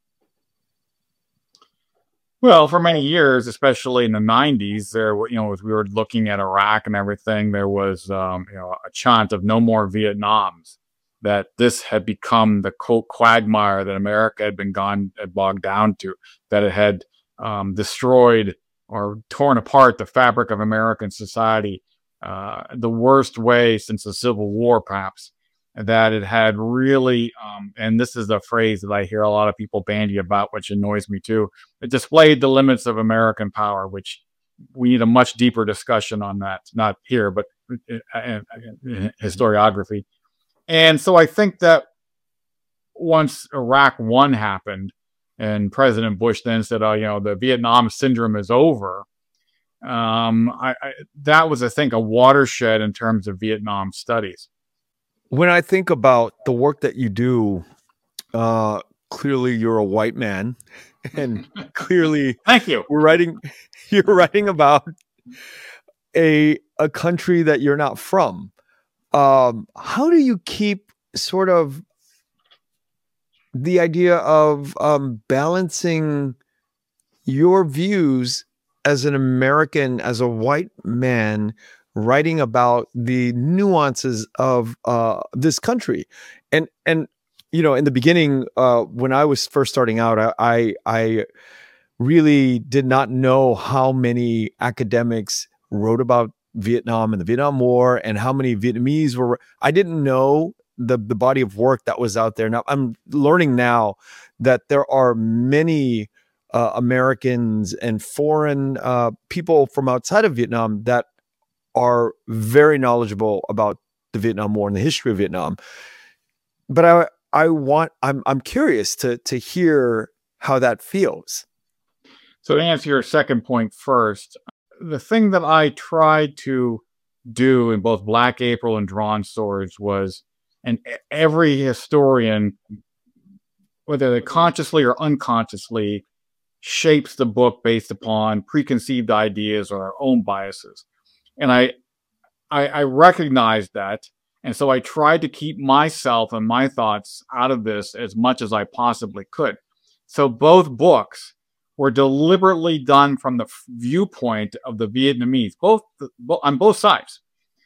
Well, for many years, especially in the 90s, as we were looking at Iraq and everything, there was, a chant of no more Vietnams, that this had become the quagmire that America had bogged down to, that it had destroyed or torn apart the fabric of American society, the worst way since the Civil War, perhaps. That it had really, and this is a phrase that I hear a lot of people bandy about, which annoys me too. It displayed the limits of American power, which we need a much deeper discussion on that, not here, but in historiography. And so I think that once Iraq 1 happened and President Bush then said, the Vietnam syndrome is over, that was, I think, a watershed in terms of Vietnam studies. When I think about the work that you do, clearly you're a white man, and clearly, thank you. You're writing about a country that you're not from. How do you keep sort of the idea of balancing your views as an American, as a white man, writing about the nuances of this country? And in the beginning, when I was first starting out, I really did not know how many academics wrote about Vietnam and the Vietnam War and how many Vietnamese were. I didn't know the body of work that was out there. Now I'm learning now that there are many Americans and foreign people from outside of Vietnam that are very knowledgeable about the Vietnam War and the history of Vietnam. But I'm curious to hear how that feels. So to answer your second point first, the thing that I tried to do in both Black April and Drawn Swords was, and every historian, whether they consciously or unconsciously, shapes the book based upon preconceived ideas or their own biases. And I recognized that. And so I tried to keep myself and my thoughts out of this as much as I possibly could. So both books were deliberately done from the viewpoint of the Vietnamese, on both sides.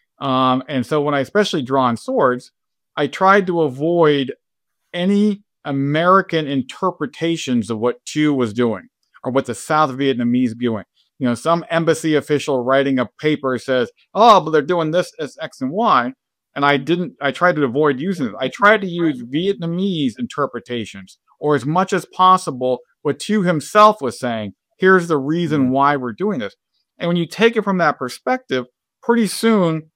And so when I especially Drawn Swords, I tried to avoid any American interpretations of what Thieu was doing or what the South Vietnamese doing. Some embassy official writing a paper says, oh, but they're doing this as X and Y. And I tried to avoid using it. I tried to use Vietnamese interpretations, or as much as possible, what Thieu himself was saying. Here's the reason why we're doing this. And when you take it from that perspective, pretty soon,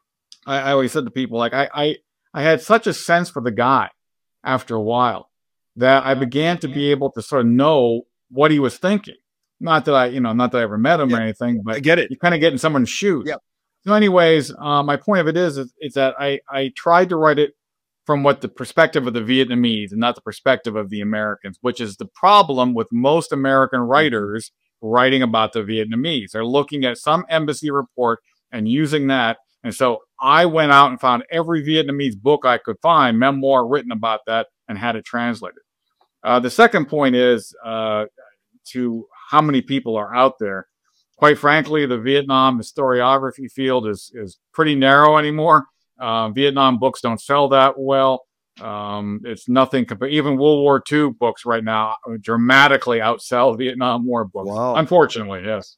I always said to people, like, I had such a sense for the guy after a while that I began to be able to sort of know what he was thinking. Not that I ever met him or anything, but I get it. You kind of get in someone's shoes. Yep. So anyways, my point of it is that I tried to write it from what the perspective of the Vietnamese and not the perspective of the Americans, which is the problem with most American writers writing about the Vietnamese. They're looking at some embassy report and using that. And so I went out and found every Vietnamese book I could find, memoir written about that, and had it translated. The second point is to how many people are out there. Quite frankly, the Vietnam historiography field is pretty narrow anymore. Vietnam books don't sell that well. It's nothing compared. Even World War II books right now dramatically outsell Vietnam War books. Wow. Unfortunately, yes.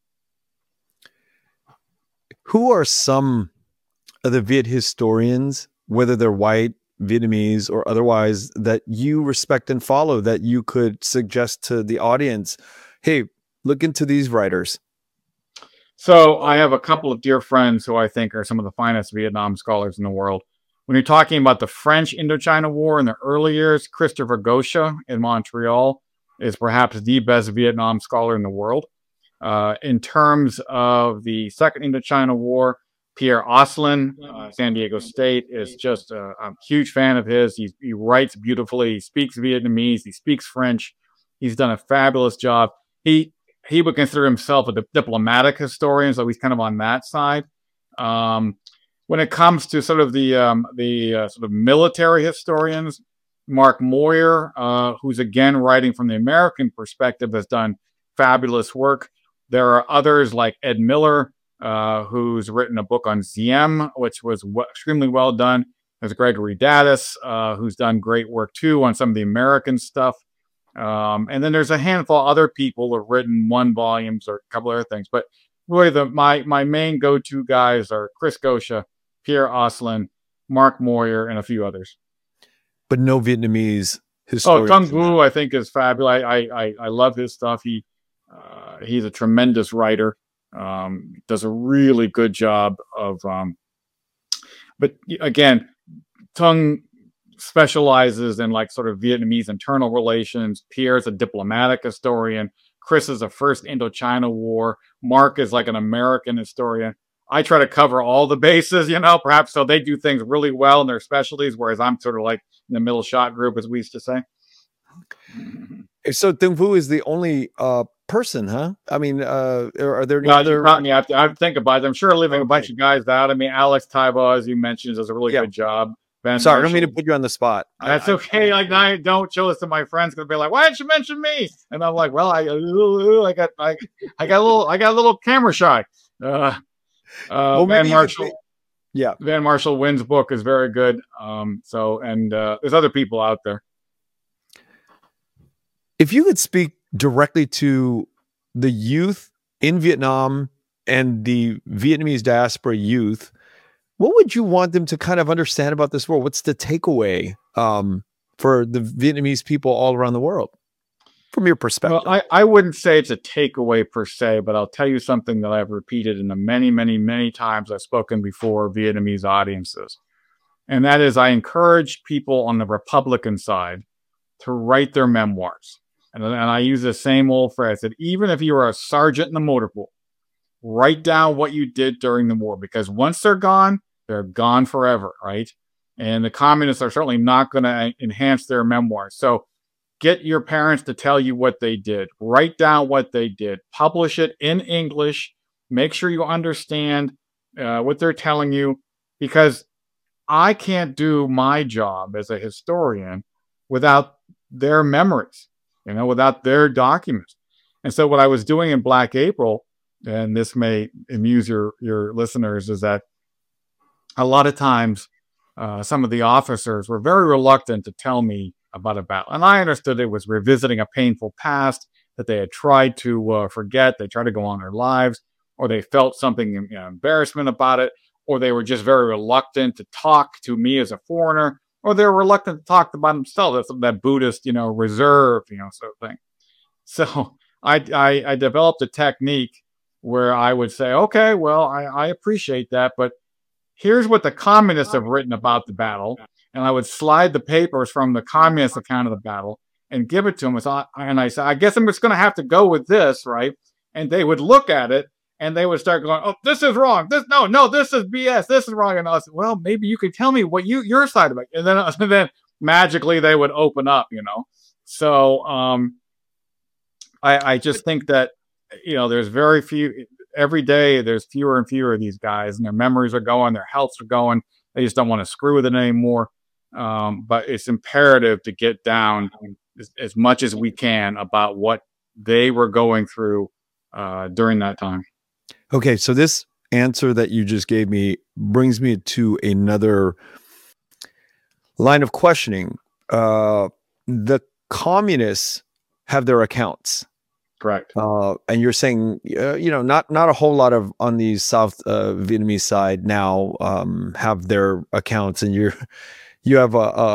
Who are some of the Viet historians, whether they're white, Vietnamese, or otherwise, that you respect and follow, that you could suggest to the audience, hey, look into these writers? So I have a couple of dear friends who I think are some of the finest Vietnam scholars in the world. When you're talking about the French Indochina War in the early years, Christopher Gosha in Montreal is perhaps the best Vietnam scholar in the world. In terms of the Second Indochina War, Pierre Oslin, San Diego State, is just I'm a huge fan of his. He writes beautifully. He speaks Vietnamese. He speaks French. He's done a fabulous job. He would consider himself a diplomatic historian, so he's kind of on that side. When it comes to sort of the sort of military historians, Mark Moyer, who's again writing from the American perspective, has done fabulous work. There are others like Ed Miller, who's written a book on Ziem, which was extremely well done. There's Gregory Daddis, who's done great work too on some of the American stuff. And then there's a handful of other people who have written 1 volumes or a couple other things. But really, my main go-to guys are Chris Gosha, Pierre Oslin, Mark Moyer, and a few others. But no Vietnamese historians. Tung Vu, I think, is fabulous. I love his stuff. He's a tremendous writer. Does a really good job of. But again, Tung specializes in like sort of Vietnamese internal relations. Pierre's a diplomatic historian. Chris is a first Indochina War. Mark is like an American historian. I try to cover all the bases, perhaps so they do things really well in their specialties, whereas I'm sort of like in the middle shot group, as we used to say. So Tung Vu is the only person, huh? I mean, are there any other? other? I have to think about it. I'm sure leaving a bunch of guys out. I mean, Alex Taiba, as you mentioned, does a really good job. Ben Sorry, Marshall. I don't mean to put you on the spot. That's okay. Like, I don't show this to my friends because they'll be like, "Why didn't you mention me?" And I'm like, "Well, I got a little camera shy." Van Marshall. Van Marshall Wynn's book is very good. There's other people out there. If you could speak directly to the youth in Vietnam and the Vietnamese diaspora youth, what would you want them to kind of understand about this world? What's the takeaway for the Vietnamese people all around the world, from your perspective? Well, I wouldn't say it's a takeaway per se, but I'll tell you something that I've repeated in the many, many, many times I've spoken before Vietnamese audiences. And that is, I encourage people on the Republican side to write their memoirs. And I use the same old phrase that even if you are a sergeant in the motor pool, write down what you did during the war, because once they're gone forever, right? And the communists are certainly not going to enhance their memoirs. So get your parents to tell you what they did. Write down what they did. Publish it in English. Make sure you understand what they're telling you, because I can't do my job as a historian without their memories, without their documents. And so what I was doing in Black April, and this may amuse your listeners, is that a lot of times some of the officers were very reluctant to tell me about a battle. And I understood it was revisiting a painful past that they had tried to forget. They tried to go on their lives, or they felt something embarrassment about it, or they were just very reluctant to talk to me as a foreigner, or they were reluctant to talk about themselves. That's that Buddhist, reserve, sort of thing. So I developed a technique where I would say, okay, well, I appreciate that, but here's what the communists have written about the battle. And I would slide the papers from the communist account of the battle and give it to them. And I said, I guess I'm just going to have to go with this, right? And they would look at it and they would start going, "Oh, this is wrong. This is BS. This is wrong." And I said, "Well, maybe you could tell me what your side of it." And then magically they would open up, So I just think that, there's very few. Every day there's fewer and fewer of these guys, and their memories are going, their healths are going. They just don't want to screw with it anymore. But it's imperative to get down as much as we can about what they were going through during that time. Okay, so this answer that you just gave me brings me to another line of questioning. The communists have their accounts. Correct. And you're saying, not a whole lot of on the South Vietnamese side now have their accounts, and you have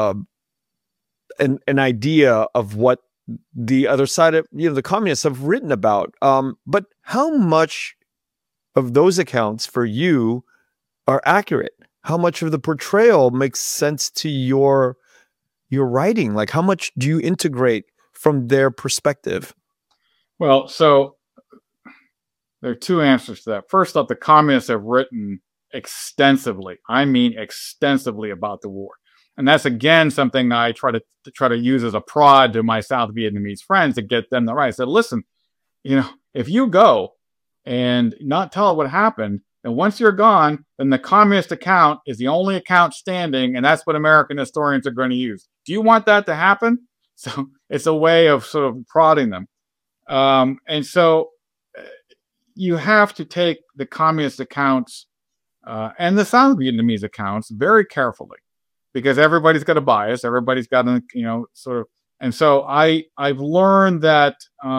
an idea of what the other side of the communists have written about. But how much of those accounts for you are accurate? How much of the portrayal makes sense to your writing? Like, how much do you integrate from their perspective? Well, so there are two answers to that. First off, the communists have written extensively. I mean, extensively about the war. And that's again something I try to use as a prod to my South Vietnamese friends to get them to write. I said, listen, if you go and not tell what happened, and once you're gone, then the communist account is the only account standing, and that's what American historians are going to use. Do you want that to happen? So it's a way of sort of prodding them. And so you have to take the communist accounts and the South Vietnamese accounts very carefully, because everybody's got a bias. Everybody's got a, sort of. And so I've learned that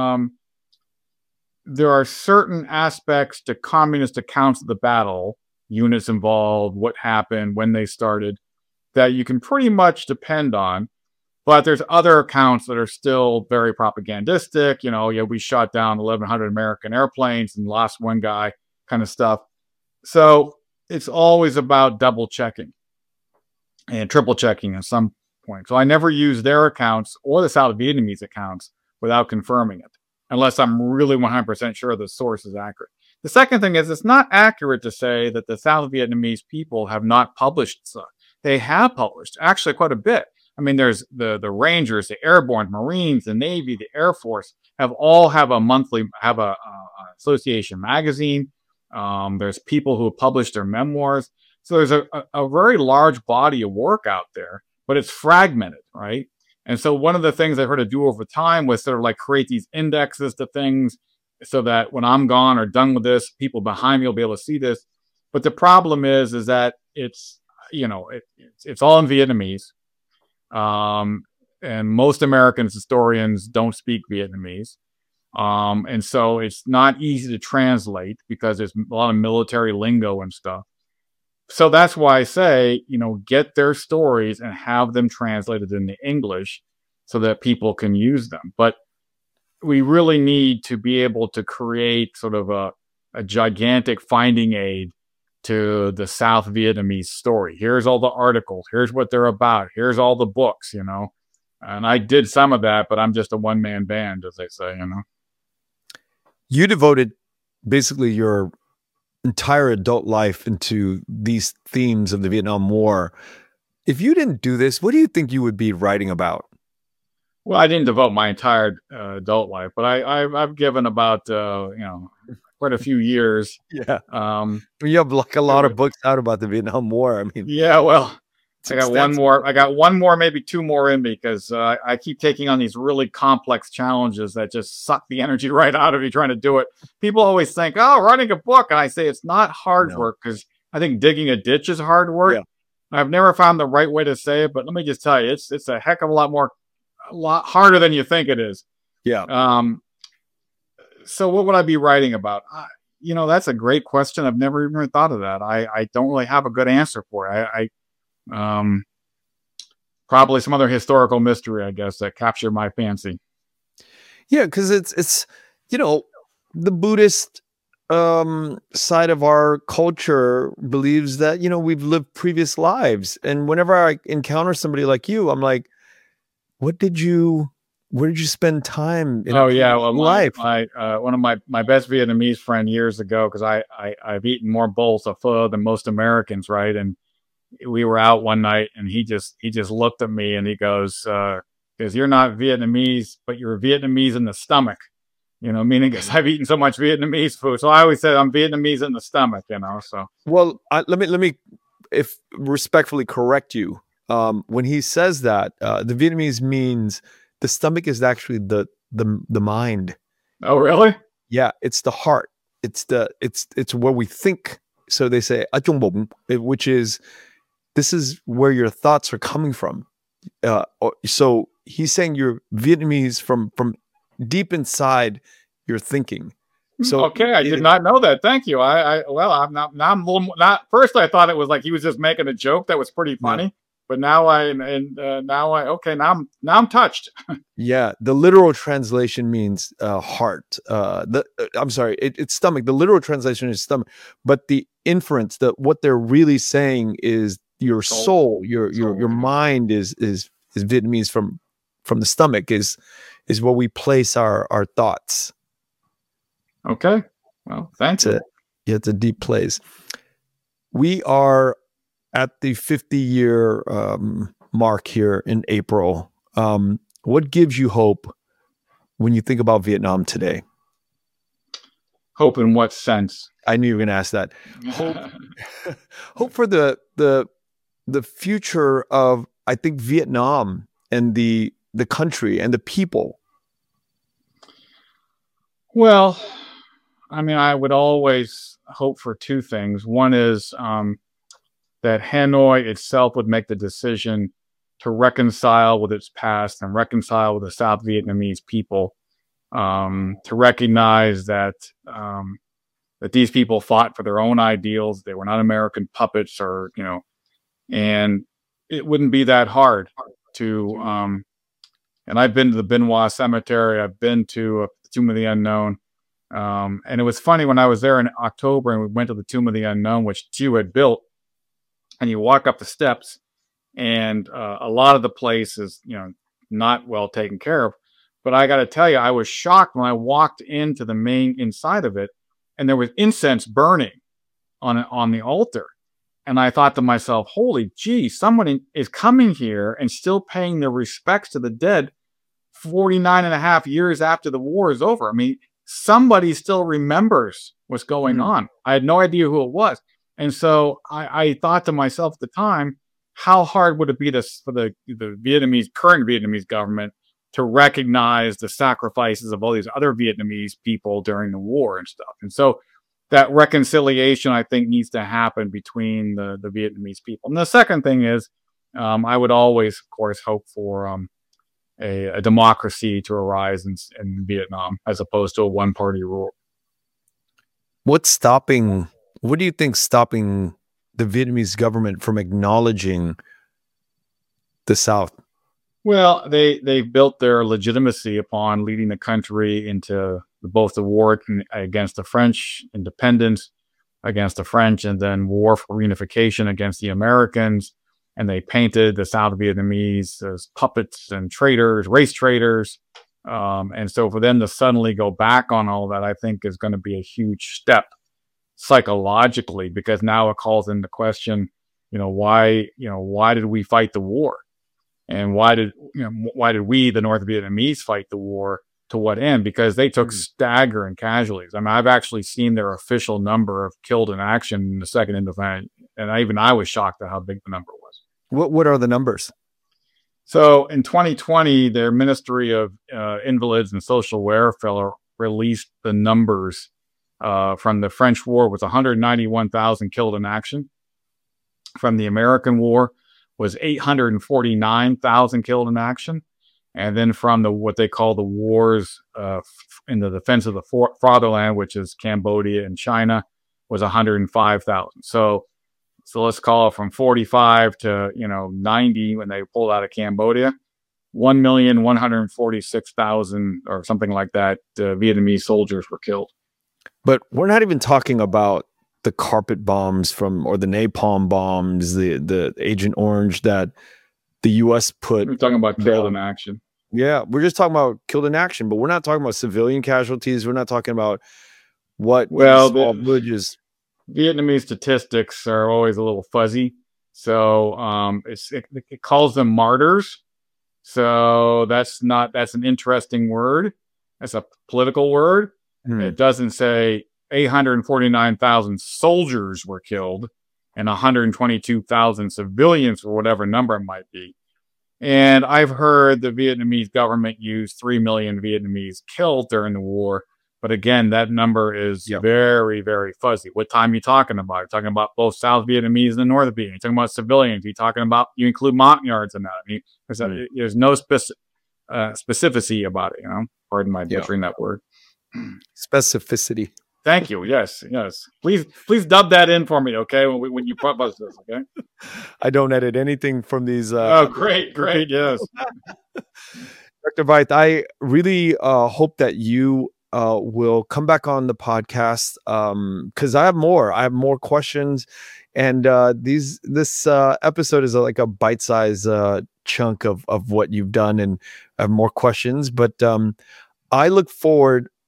there are certain aspects to communist accounts of the battle, units involved, what happened, when they started, that you can pretty much depend on. But there's other accounts that are still very propagandistic. We shot down 1,100 American airplanes and lost one guy, kind of stuff. So it's always about double checking and triple checking at some point. So I never use their accounts or the South Vietnamese accounts without confirming it, unless I'm really 100% sure the source is accurate. The second thing is, it's not accurate to say that the South Vietnamese people have not published stuff. They have published, actually, quite a bit. I mean, there's the Rangers, the Airborne, Marines, the Navy, the Air Force have a association magazine. There's people who have published their memoirs. So there's a very large body of work out there, but it's fragmented, right? And so one of the things I've heard to do over time was sort of like create these indexes to things so that when I'm gone or done with this, people behind me will be able to see this. But the problem is that it's all in Vietnamese. And most American historians don't speak Vietnamese. And so it's not easy to translate because there's a lot of military lingo and stuff. So that's why I say, get their stories and have them translated into English so that people can use them. But we really need to be able to create sort of a gigantic finding aid to the South Vietnamese story. Here's all the articles. Here's what they're about. Here's all the books, And I did some of that, but I'm just a one-man band, as they say, You devoted basically your entire adult life into these themes of the Vietnam War. If you didn't do this, what do you think you would be writing about? Well, I didn't devote my entire adult life, but I've given about quite a few years. Yeah. You have like a lot of books out about the Vietnam War. I mean, yeah. Well, I got one more. I got one more, maybe two more in me, because I keep taking on these really complex challenges that just suck the energy right out of you trying to do it. People always think, "Oh, writing a book," and I say it's not hard work, because I think digging a ditch is hard work. Yeah. I've never found the right way to say it, but let me just tell you, it's a heck of a lot harder than you think it is. Yeah. So what would I be writing about? That's a great question. I've never even thought of that. I don't really have a good answer for it. Probably some other historical mystery, I guess, that captured my fancy. Yeah, because it's the Buddhist side of our culture believes that we've lived previous lives, and whenever I encounter somebody like you, I'm like, where did you spend time in life? One of my best Vietnamese friend years ago, because I've eaten more bowls of pho than most Americans, right? And we were out one night, and he just looked at me and he goes, "Because you're not Vietnamese, but you're Vietnamese in the stomach." Meaning because I've eaten so much Vietnamese food. So I always said I'm Vietnamese in the stomach. So well, let me if respectfully correct you. When he says that, the Vietnamese means the stomach is actually the mind. Oh, really? Yeah, it's the heart. It's where we think. So they say "Trong bụng," which is this is where your thoughts are coming from. So he's saying you're Vietnamese from deep inside your thinking. So okay, I did not know that. Thank you. I'm not. Now I'm a little more, not. First, I thought it was like he was just making a joke that was pretty funny. Yeah. But now I'm touched. Yeah, the literal translation means heart. I'm sorry, it's stomach. The literal translation is stomach, but the inference, what they're really saying is your soul, your mind is Vietnamese from the stomach is where we place our thoughts. Okay, well, thanks. It's a deep place. We are at the 50-year mark here in April. What gives you hope when you think about Vietnam today? Hope in what sense? I knew you were going to ask that. Hope for the future of, I think, Vietnam and the country and the people. Well, I mean, I would always hope for two things. One is that Hanoi itself would make the decision to reconcile with its past and reconcile with the South Vietnamese people, to recognize that that these people fought for their own ideals. They were not American puppets, or and it wouldn't be that hard to. And I've been to the Bien Hoa Cemetery. I've been to the Tomb of the Unknown. And it was funny when I was there in October and we went to the Tomb of the Unknown, which Chiu had built. And you walk up the steps, and a lot of the place is, not well taken care of. But I got to tell you, I was shocked when I walked into the main inside of it, and there was incense burning on the altar. And I thought to myself, holy gee, someone is coming here and still paying their respects to the dead 49 and a half years after the war is over. I mean, somebody still remembers what's going on. I had no idea who it was. And so I thought to myself at the time, how hard would it be for the current Vietnamese government to recognize the sacrifices of all these other Vietnamese people during the war and stuff? And so that reconciliation, I think, needs to happen between the Vietnamese people. And the second thing is, I would always, of course, hope for a democracy to arise in Vietnam as opposed to a one-party rule. What do you think stopping the Vietnamese government from acknowledging the South? Well, they built their legitimacy upon leading the country into both the war against the French independence, against the French, and then war for reunification against the Americans. And they painted the South Vietnamese as puppets and traitors, race traitors. And so for them to suddenly go back on all that, I think is going to be a huge step psychologically, because now it calls into question, why did we fight the war? And why did we, the North Vietnamese, fight the war? To what end? Because they took staggering casualties. I mean, I've actually seen their official number of killed in action in the Second Intifada, and I was shocked at how big the number was. What are the numbers? So in 2020, their Ministry of Invalids and Social Welfare released the numbers from the French War was 191,000 killed in action. From the American War was 849,000 killed in action. And then from what they call the wars in the defense of the fatherland, which is Cambodia and China, was 105,000. So let's call it from 45 to 90 when they pulled out of Cambodia. 1,146,000 or something like that Vietnamese soldiers were killed. But we're not even talking about the carpet bombs or the napalm bombs, the Agent Orange that the U.S. put. We're talking about killed in action. Yeah, we're just talking about killed in action, but we're not talking about civilian casualties. We're not talking about small villages. Vietnamese statistics are always a little fuzzy. So it calls them martyrs. So that's an interesting word. That's a political word. It doesn't say 849,000 soldiers were killed and 122,000 civilians, or whatever number it might be. And I've heard the Vietnamese government use 3 million Vietnamese killed during the war. But again, that number is very, very fuzzy. What time are you talking about? You're talking about both South Vietnamese and North Vietnamese. You're talking about civilians. You include Montagnards in that. I mean, there's no specificity about it, Pardon my butchering that word. Specificity. Thank you. Yes. Please dub that in for me, okay? When you buzz this, okay? I don't edit anything from these. Great. Yes. Dr. Veit, I really hope that you will come back on the podcast because I have more questions, and this episode is like a bite-sized chunk of what you've done, and I have more questions. But I look forward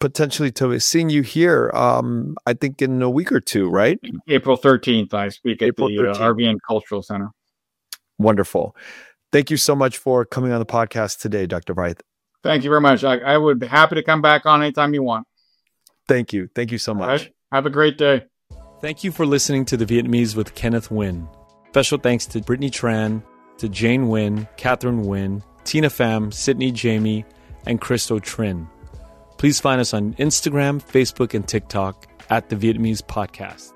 potentially to seeing you here, I think in a week or two, right? April 13th, I speak at April the 13th. RVN Cultural Center. Wonderful. Thank you so much for coming on the podcast today, Dr. Vyth. Thank you very much. I would be happy to come back on anytime you want. Thank you. Thank you so much. All right. Have a great day. Thank you for listening to The Vietnamese with Kenneth Nguyen. Special thanks to Brittany Tran, to Jane Nguyen, Catherine Nguyen, Tina Pham, Sydney Jamie, and Christo Trin. Please find us on Instagram, Facebook, and TikTok at The Vietnamese Podcast.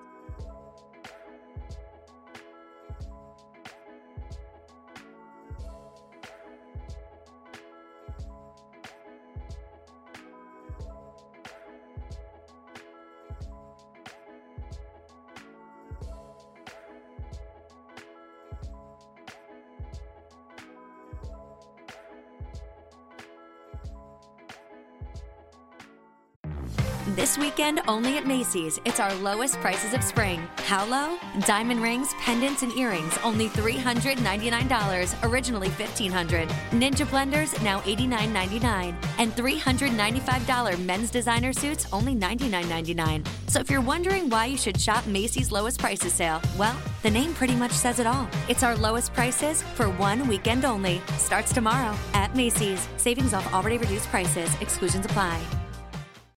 This weekend, only at Macy's, it's our lowest prices of spring. How low? Diamond rings, pendants, and earrings, only $399, originally $1,500. Ninja blenders, now $89.99. And $395 men's designer suits, only $99.99. So if you're wondering why you should shop Macy's lowest prices sale, well, the name pretty much says it all. It's our lowest prices for one weekend only. Starts tomorrow at Macy's. Savings off already reduced prices. Exclusions apply.